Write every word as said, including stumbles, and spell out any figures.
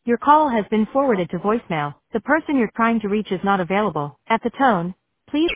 Your call has been forwarded to voicemail. The person you're trying to reach is not available. At the tone, please